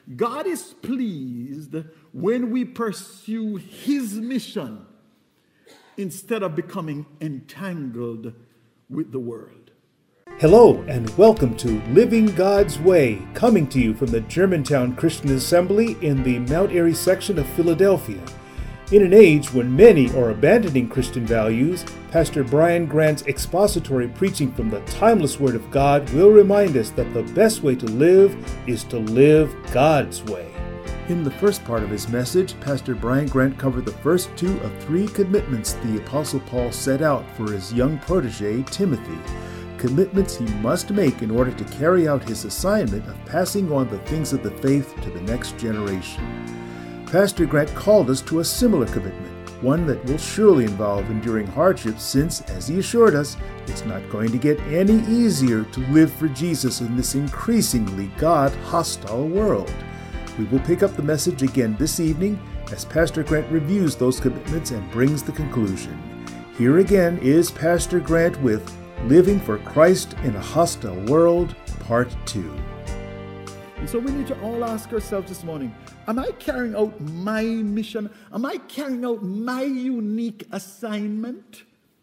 God is pleased when we pursue his mission instead of becoming entangled with the world. Hello and welcome to Living God's Way, coming to you from the Germantown Christian Assembly in the Mount Airy section of Philadelphia. In an age when many are abandoning Christian values, Pastor Brian Grant's expository preaching from the timeless Word of God will remind us that the best way to live is to live God's way. In the first part of his message, Pastor Brian Grant covered the first two of three commitments the Apostle Paul set out for his young protege, Timothy. Commitments he must make in order to carry out his assignment of passing on the things of the faith to the next generation. Pastor Grant called us to a similar commitment, one that will surely involve enduring hardships since, as he assured us, it's not going to get any easier to live for Jesus in this increasingly God-hostile world. We will pick up the message again this evening as Pastor Grant reviews those commitments and brings the conclusion. Here again is Pastor Grant with Living for Christ in a Hostile World, Part 2. And so we need to all ask ourselves this morning, am I carrying out my mission? Am I carrying out my unique assignment?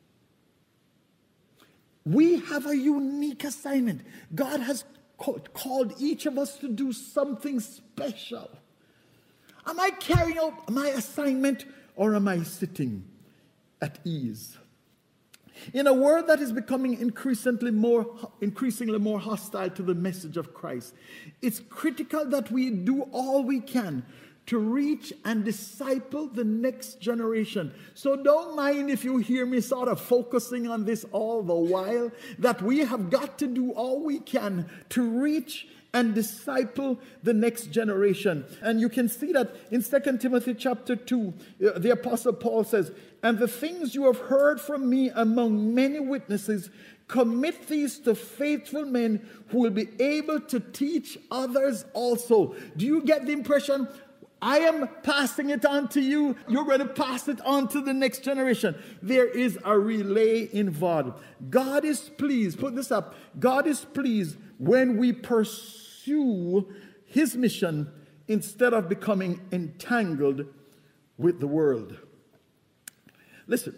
We have a unique assignment. God has called each of us to do something special. Am I carrying out my assignment or am I sitting at ease? In a world that is becoming increasingly more hostile to the message of Christ, it's critical that we do all we can to reach and disciple the next generation. So don't mind if you hear me sort of focusing on this all the while, that we have got to do all we can to reach and disciple the next generation. And you can see that in 2 Timothy chapter 2, the Apostle Paul says, "And the things you have heard from me among many witnesses, commit these to faithful men who will be able to teach others also." Do you get the impression? I am passing it on to you. You're going to pass it on to the next generation. There is a relay involved. God is pleased. Put this up. God is pleased when we pursue his mission instead of becoming entangled with the world. Listen,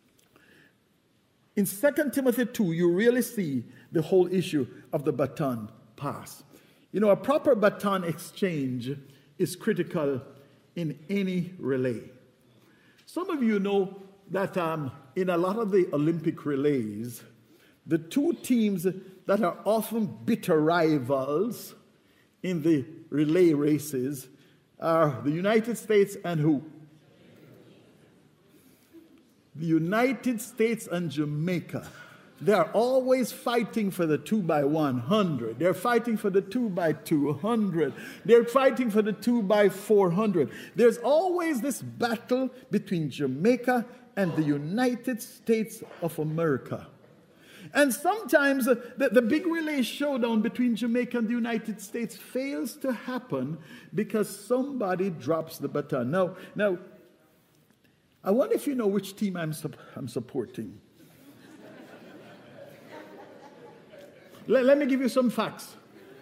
in 2 Timothy 2, you really see the whole issue of the baton pass. You know, a proper baton exchange is critical in any relay. Some of you know that in a lot of the Olympic relays, the two teams that are often bitter rivals in the relay races are the United States and who? The United States and Jamaica. They are always fighting for the 2x100. They're fighting for the 2x200. They're fighting for the 2x400. There's always this battle between Jamaica and the United States of America. And sometimes the big relay showdown between Jamaica and the United States fails to happen because somebody drops the baton. Now, I wonder if you know which team I'm supporting. Let me give you some facts.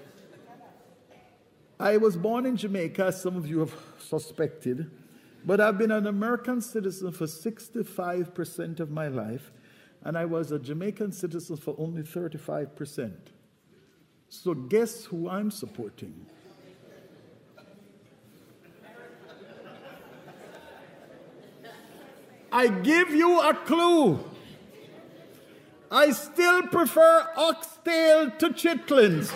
I was born in Jamaica, as some of you have suspected, but I've been an American citizen for 65% of my life, and I was a Jamaican citizen for only 35%. So guess who I'm supporting? I give you a clue. I still prefer oxtail to chitlins.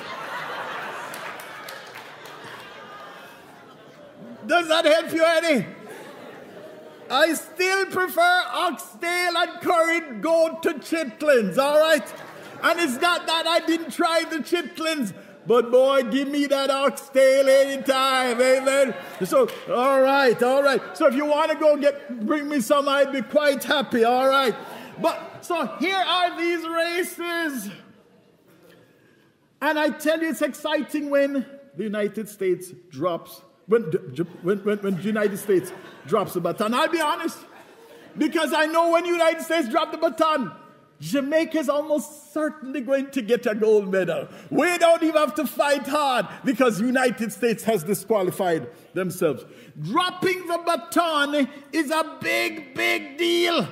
Does that help you any? I still prefer oxtail and curried goat to chitlins, all right? And it's not that I didn't try the chitlins, but boy, give me that oxtail anytime, amen? So, all right. So if you want to go bring me some, I'd be quite happy, all right? But, so here are these races. And I tell you, it's exciting when the United States drops, when the United States drops the baton. I'll be honest, because I know when the United States drop the baton, Jamaica is almost certainly going to get a gold medal. We don't even have to fight hard because United States has disqualified themselves. Dropping the baton is a big, big deal.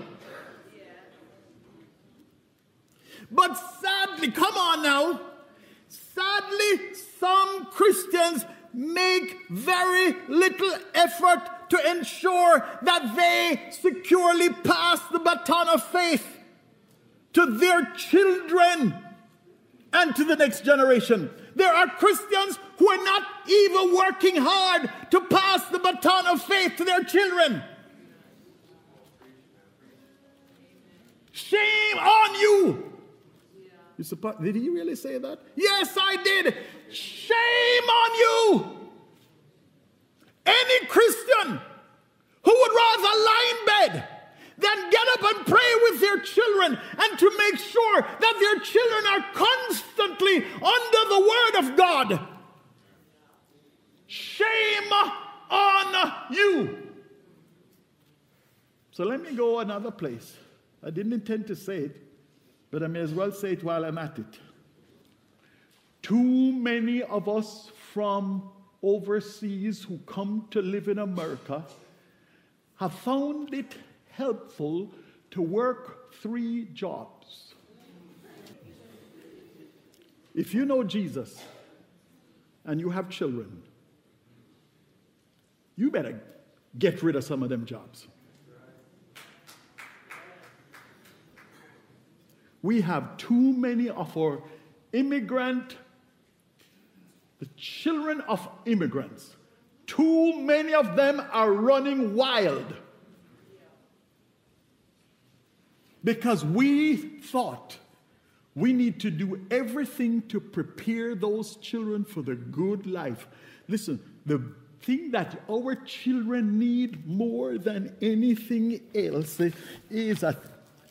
But sadly, come on now, sadly, some Christians make very little effort to ensure that they securely pass the baton of faith to their children and to the next generation. There are Christians who are not even working hard to pass the baton of faith to their children. Shame on you. Did he really say that? Yes, I did. Shame on you. Any Christian who would rather lie in bed than get up and pray with their children and to make sure that their children are constantly under the word of God. Shame on you. So let me go another place. I didn't intend to say it, but I may as well say it while I'm at it. Too many of us from overseas who come to live in America have found it helpful to work 3 jobs. If you know Jesus and you have children, you better get rid of some of them jobs. We have too many of our the children of immigrants, too many of them are running wild. Because we thought we need to do everything to prepare those children for the good life. Listen, the thing that our children need more than anything else is a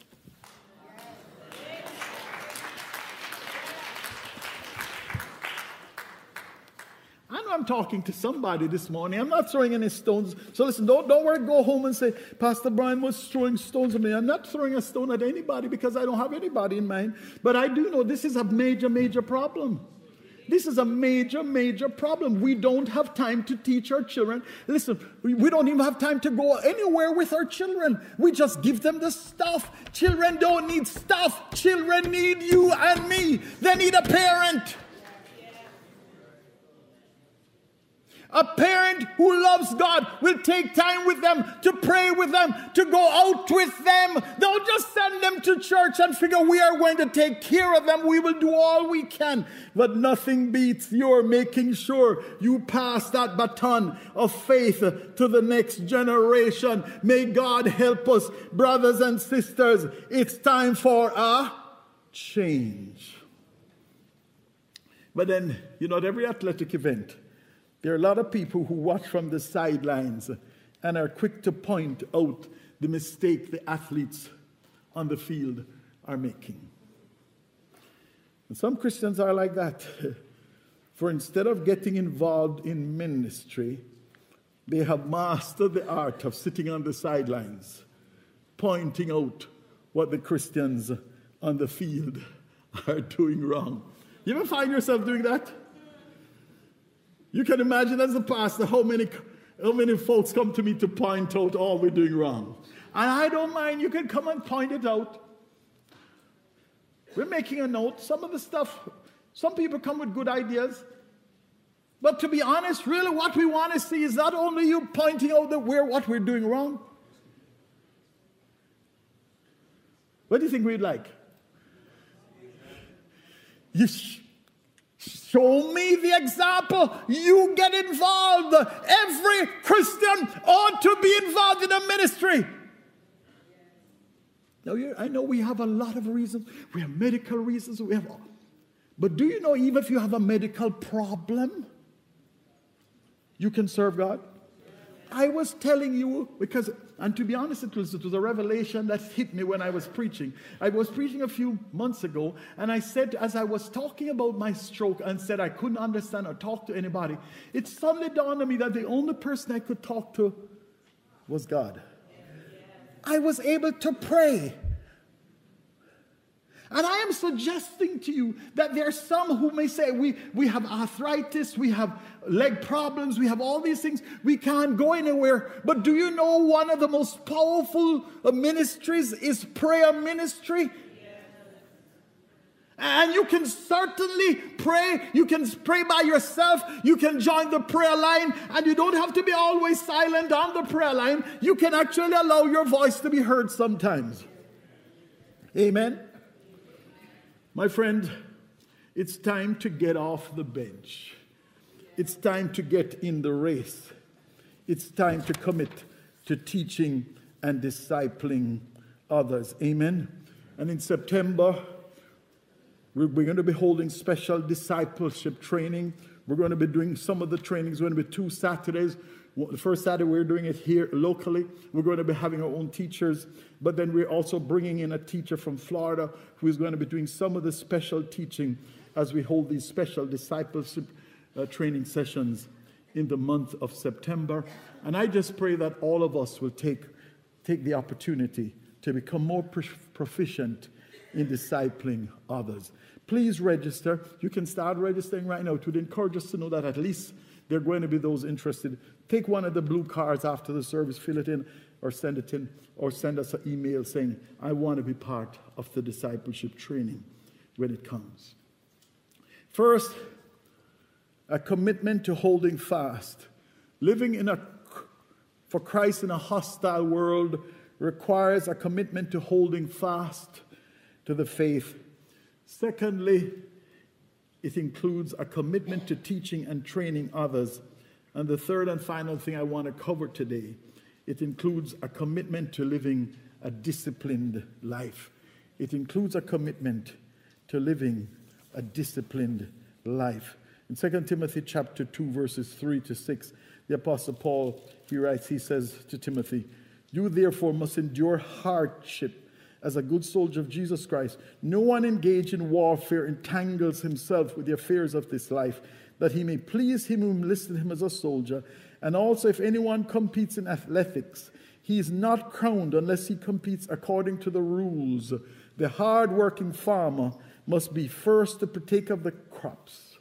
I'm talking to somebody this morning. I'm not throwing any stones. So listen, don't worry, go home and say, Pastor Brian was throwing stones at me. I'm not throwing a stone at anybody because I don't have anybody in mind. But I do know this is a major, major problem. This is a major, major problem. We don't have time to teach our children. Listen, we don't even have time to go anywhere with our children. We just give them the stuff. Children don't need stuff. Children need you and me. They need a parent. A parent who loves God will take time with them, to pray with them, to go out with them. Don't just send them to church and figure we are going to take care of them. We will do all we can. But nothing beats your making sure you pass that baton of faith to the next generation. May God help us, brothers and sisters. It's time for a change. But then, at every athletic event, there are a lot of people who watch from the sidelines and are quick to point out the mistake the athletes on the field are making. And some Christians are like that. For instead of getting involved in ministry, they have mastered the art of sitting on the sidelines, pointing out what the Christians on the field are doing wrong. You ever find yourself doing that? You can imagine as a pastor how many folks come to me to point out all we're doing wrong. And I don't mind. You can come and point it out. We're making a note. Some of the stuff, some people come with good ideas. But to be honest, really what we want to see is not only you pointing out what we're doing wrong. What do you think we'd like? You show me the example. You get involved. Every Christian ought to be involved in a ministry. Now, I know we have a lot of reasons. We have medical reasons. But do you know, even if you have a medical problem, you can serve God? I was telling you, and to be honest, it was a revelation that hit me when I was preaching. I was preaching a few months ago, and I said, as I was talking about my stroke and said I couldn't understand or talk to anybody, it suddenly dawned on me that the only person I could talk to was God. I was able to pray. And I am suggesting to you that there are some who may say, we have arthritis, we have leg problems, we have all these things, we can't go anywhere. But do you know one of the most powerful ministries is prayer ministry? And you can certainly pray. You can pray by yourself. You can join the prayer line. And you don't have to be always silent on the prayer line. You can actually allow your voice to be heard sometimes. Amen. My friend, it's time to get off the bench. It's time to get in the race. It's time to commit to teaching and discipling others. Amen. And in September, we're going to be holding special discipleship training. We're going to be doing some of the trainings. We're going to be 2 Saturdays. The first Saturday, we're doing it here locally. We're going to be having our own teachers. But then we're also bringing in a teacher from Florida who is going to be doing some of the special teaching as we hold these special discipleship training sessions in the month of September. And I just pray that all of us will take the opportunity to become more proficient in discipling others. Please register. You can start registering right now. It would encourage us to know that at least there are going to be those interested. Take one of the blue cards after the service, fill it in, or send it in, or send us an email saying, I want to be part of the discipleship training when it comes. First, a commitment to holding fast. Living for Christ in a hostile world requires a commitment to holding fast to the faith. Secondly, it includes a commitment to teaching and training others. And the third and final thing I want to cover today, it includes a commitment to living a disciplined life. It includes a commitment to living a disciplined life. In 2 Timothy chapter 2, verses 3 to 6, the Apostle Paul, he writes, he says to Timothy, you therefore must endure hardship as a good soldier of Jesus Christ. No one engaged in warfare entangles himself with the affairs of this life, that he may please him who enlisted him as a soldier. And also, if anyone competes in athletics, he is not crowned unless he competes according to the rules. The hard-working farmer must be first to partake of the crops.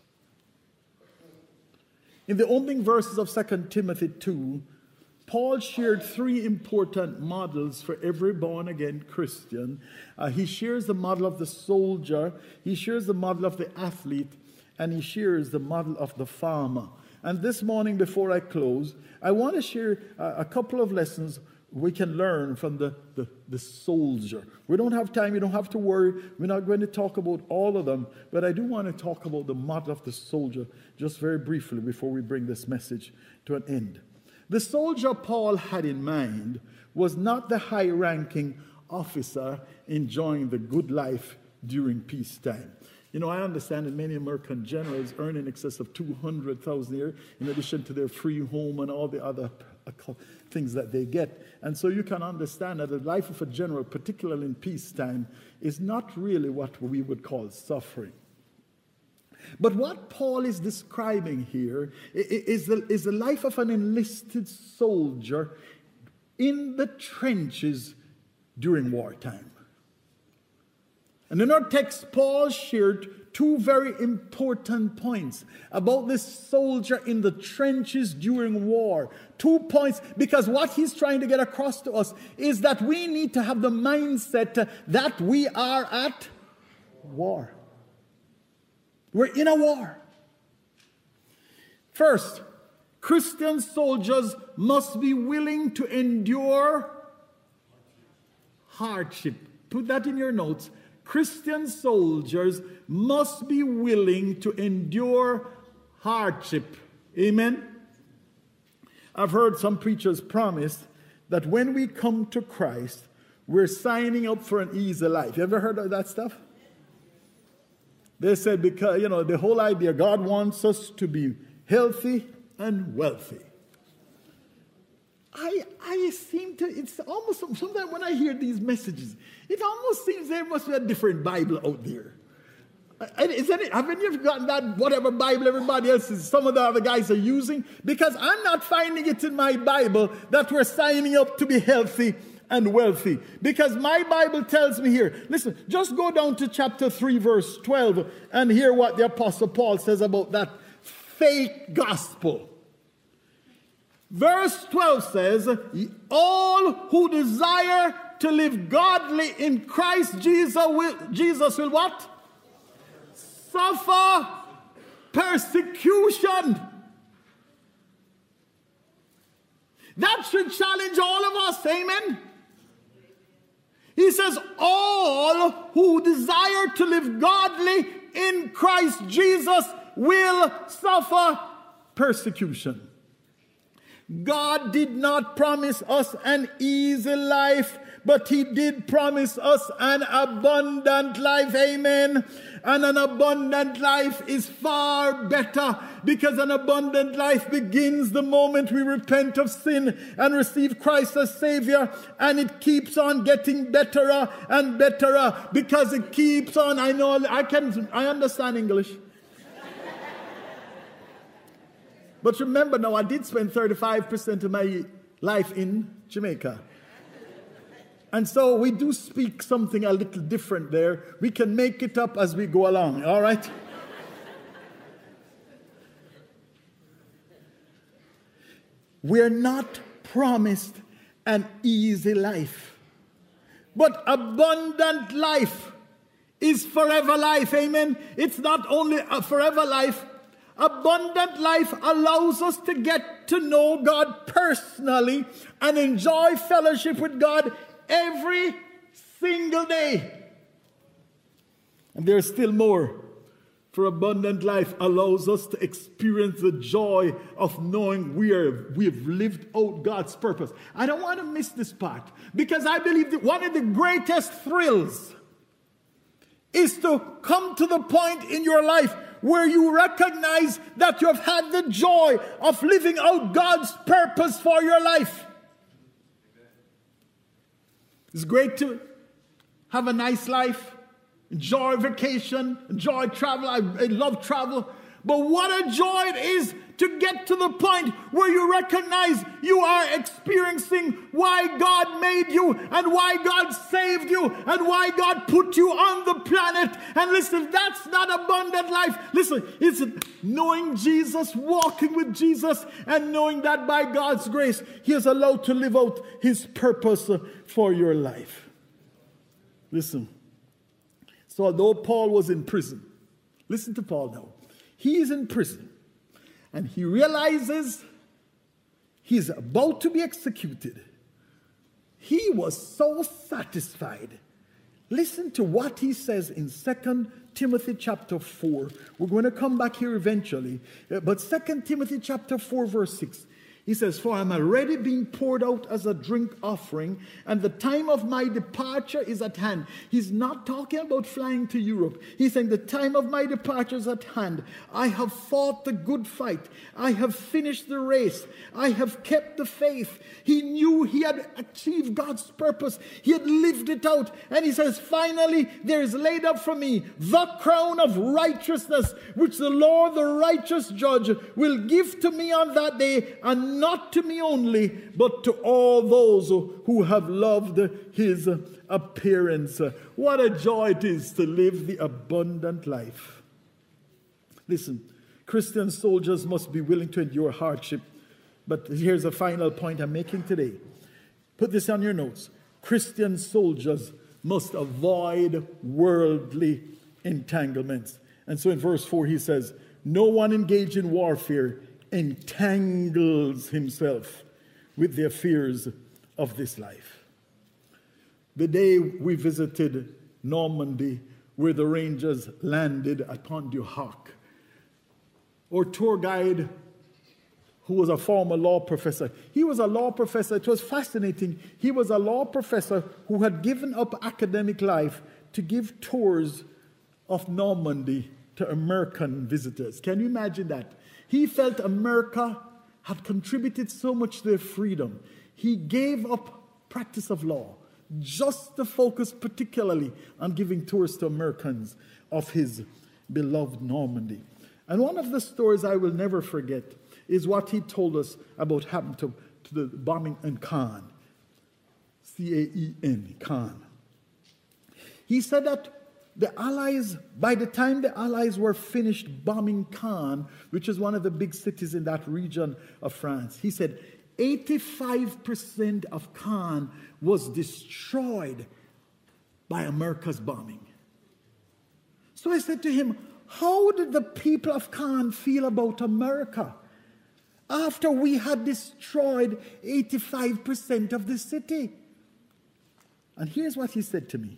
In the opening verses of 2 Timothy 2, Paul shared 3 important models for every born-again Christian. He shares the model of the soldier, he shares the model of the athlete, and he shares the model of the farmer. And this morning, before I close, I want to share a couple of lessons we can learn from the soldier. We don't have time, you don't have to worry. We're not going to talk about all of them, but I do want to talk about the model of the soldier just very briefly before we bring this message to an end. The soldier Paul had in mind was not the high-ranking officer enjoying the good life during peacetime. You know, I understand that many American generals earn in excess of $200,000 a year, in addition to their free home and all the other things that they get. And so you can understand that the life of a general, particularly in peacetime, is not really what we would call suffering. But what Paul is describing here is the life of an enlisted soldier in the trenches during wartime. And in our text, Paul shared 2 very important points about this soldier in the trenches during war. 2 points, because what he's trying to get across to us is that we need to have the mindset that we are at war. We're in a war. First, Christian soldiers must be willing to endure hardship. Put that in your notes. Christian soldiers must be willing to endure hardship. Amen? I've heard some preachers promise that when we come to Christ, we're signing up for an easy life. You ever heard of that stuff? They said, because, the whole idea, God wants us to be healthy and wealthy. I seem to, it's almost, sometimes when I hear these messages, it almost seems there must be a different Bible out there. Haven't you gotten that, whatever Bible everybody else is, some of the other guys are using? Because I'm not finding it in my Bible that we're signing up to be healthy and wealthy. Because my Bible tells me here, listen, just go down to chapter 3, verse 12, and hear what the Apostle Paul says about that fake gospel. Verse 12 says, all who desire to live godly in Christ Jesus will what? Suffer persecution. That should challenge all of us, amen? He says, all who desire to live godly in Christ Jesus will suffer persecution. God did not promise us an easy life, but he did promise us an abundant life, amen? And an abundant life is far better, because an abundant life begins the moment we repent of sin and receive Christ as Savior, and it keeps on getting betterer and betterer, because it keeps on. I understand English. But remember now, I did spend 35% of my life in Jamaica. And so we do speak something a little different there. We can make it up as we go along, all right? We're not promised an easy life, but abundant life is forever life, amen? It's not only a forever life. Abundant life allows us to get to know God personally and enjoy fellowship with God every single day. And there's still more. For abundant life allows us to experience the joy of knowing we've lived out God's purpose. I don't want to miss this part, because I believe that one of the greatest thrills is to come to the point in your life where you recognize that you have had the joy of living out God's purpose for your life. It's great to have a nice life, enjoy vacation, enjoy travel. I love travel. But what a joy it is to get to the point where you recognize you are experiencing why God made you and why God saved you and why God put you on the planet. And listen, that's not abundant life. Listen, it's knowing Jesus, walking with Jesus, and knowing that by God's grace, he is allowed to live out his purpose for your life. Listen, so although Paul was in prison, listen to Paul now. He is in prison, and he realizes he's about to be executed. He was so satisfied. Listen to what he says in 2 Timothy chapter 4. We're going to come back here eventually. But 2 Timothy chapter 4 verse 6. He says, for I am already being poured out as a drink offering, and the time of my departure is at hand. He's not talking about flying to Europe. He's saying the time of my departure is at hand. I have fought the good fight. I have finished the race. I have kept the faith. He knew he had achieved God's purpose. He had lived it out. And he says, finally, there is laid up for me the crown of righteousness, which the Lord, the righteous judge, will give to me on that day, and not to me only, but to all those who have loved his appearance. What a joy it is to live the abundant life. Listen, Christian soldiers must be willing to endure hardship. But here's a final point I'm making today. Put this on your notes. Christian soldiers must avoid worldly entanglements. And so in verse 4 he says, no one engaged in warfare entangles himself with the affairs of this life. The day we visited Normandy, where the Rangers landed at Pointe du Hoc, our tour guide, who was a former law professor, he was a law professor. It was fascinating. He was a law professor who had given up academic life to give tours of Normandy to American visitors. Can you imagine that? He felt America had contributed so much to their freedom. He gave up practice of law just to focus particularly on giving tours to Americans of his beloved Normandy. And one of the stories I will never forget is what he told us about happened to the bombing in Cannes. C-A-E-N, Khan. He said that the Allies, by the time the Allies were finished bombing Caen, which is one of the big cities in that region of France, he said 85% of Caen was destroyed by America's bombing. So I said to him, how did the people of Caen feel about America after we had destroyed 85% of the city? And here's what he said to me.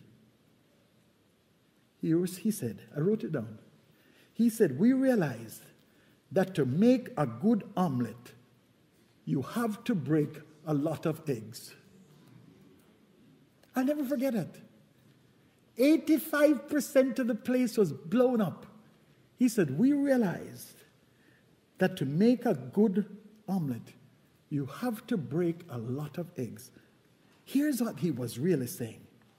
He said, I wrote it down. He said, we realized that to make a good omelet, you have to break a lot of eggs. I'll never forget it. 85% of the place was blown up. He said, we realized that to make a good omelet, you have to break a lot of eggs. Here's what he was really saying.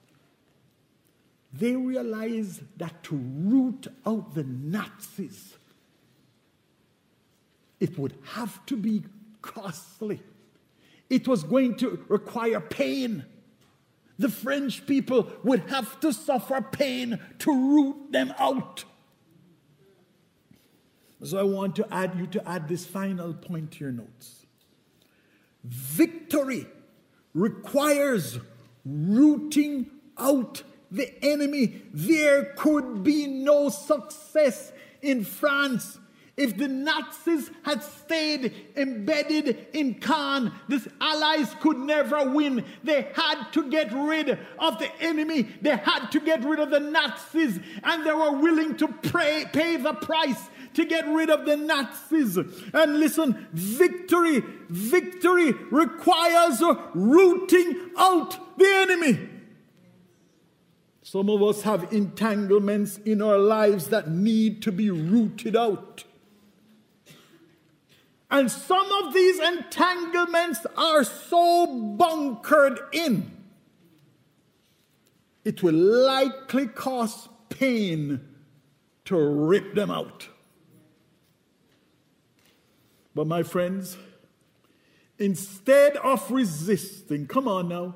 They realized that to root out the Nazis, it would have to be costly. It was going to require pain. The French people would have to suffer pain to root them out. So I want to add this final point to your notes. Victory requires rooting out the enemy. There could be no success in France if the Nazis had stayed embedded in Caen. The Allies could never win. They had to get rid of the enemy. They had to get rid of the Nazis, and they were willing to pay the price to get rid of the Nazis. And listen, victory requires rooting out the enemy. Some of us have entanglements in our lives that need to be rooted out. And some of these entanglements are so bunkered in, it will likely cost pain to rip them out. But my friends, instead of resisting, come on now.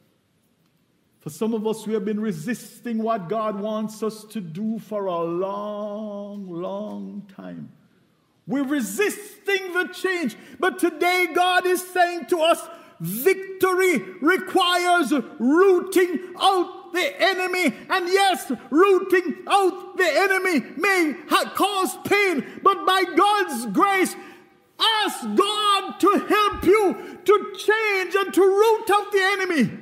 For some of us, we have been resisting what God wants us to do for a long, long time. We're resisting the change. But today, God is saying to us, victory requires rooting out the enemy. And yes, rooting out the enemy may cause pain, but by God's grace, ask God to help you to change and to root out the enemy.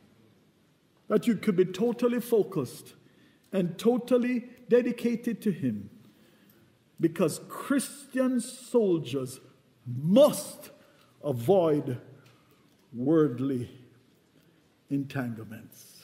That you could be totally focused and totally dedicated to Him. Because Christian soldiers must avoid worldly entanglements.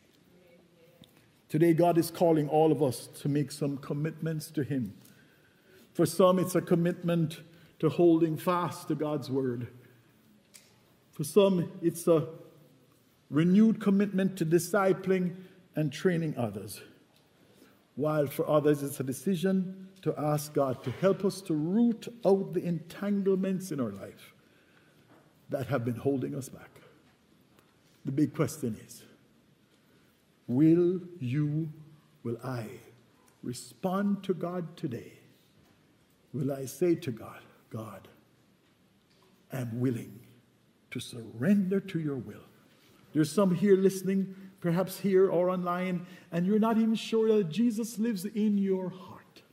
Today, God is calling all of us to make some commitments to Him. For some, it's a commitment to holding fast to God's word. For some, it's a renewed commitment to discipling and training others. While for others, it's a decision to ask God to help us to root out the entanglements in our life that have been holding us back. The big question is, will I respond to God today? Will I say to God, God, I'm willing to surrender to your will? There's some here listening, perhaps here or online, and you're not even sure that Jesus lives in your heart.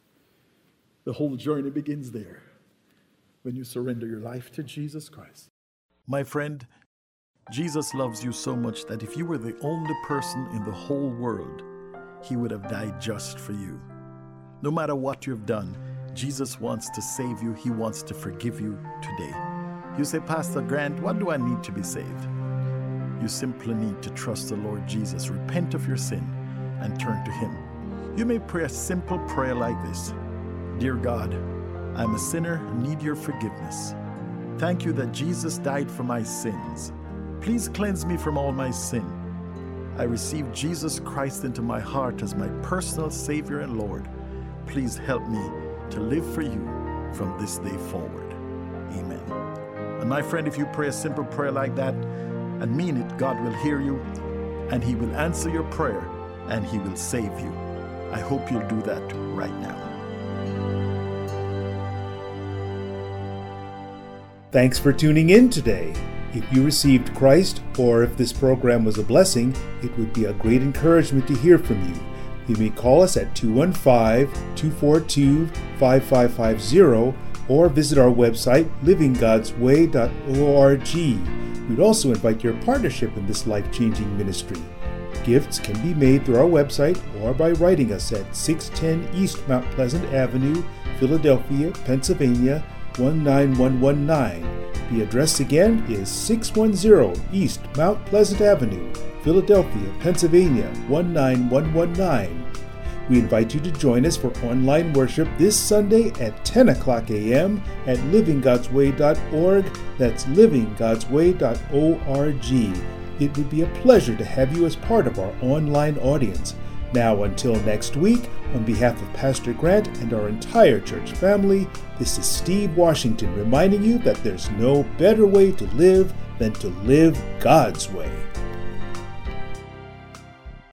The whole journey begins there when you surrender your life to Jesus Christ. My friend, Jesus loves you so much that if you were the only person in the whole world, He would have died just for you. No matter what you've done, Jesus wants to save you. He wants to forgive you today. You say, Pastor Grant, what do I need to be saved? You simply need to trust the Lord Jesus, repent of your sin, and turn to Him. You may pray a simple prayer like this. Dear God, I'm a sinner and need your forgiveness. Thank you that Jesus died for my sins. Please cleanse me from all my sin. I receive Jesus Christ into my heart as my personal Savior and Lord. Please help me to live for you from this day forward. Amen. And my friend, if you pray a simple prayer like that, and mean it, God will hear you, and He will answer your prayer, and He will save you. I hope you'll do that right now. Thanks for tuning in today. If you received Christ, or if this program was a blessing, it would be a great encouragement to hear from you. You may call us at 215-242-5550 or visit our website, livinggodsway.org. We'd also invite your partnership in this life-changing ministry. Gifts can be made through our website or by writing us at 610 East Mount Pleasant Avenue, Philadelphia, Pennsylvania, 19119. The address again is 610 East Mount Pleasant Avenue, Philadelphia, Pennsylvania, 19119. We invite you to join us for online worship this Sunday at 10 o'clock a.m. at livinggodsway.org. That's livinggodsway.org. It would be a pleasure to have you as part of our online audience. Now, until next week, on behalf of Pastor Grant and our entire church family, this is Steve Washington reminding you that there's no better way to live than to live God's way.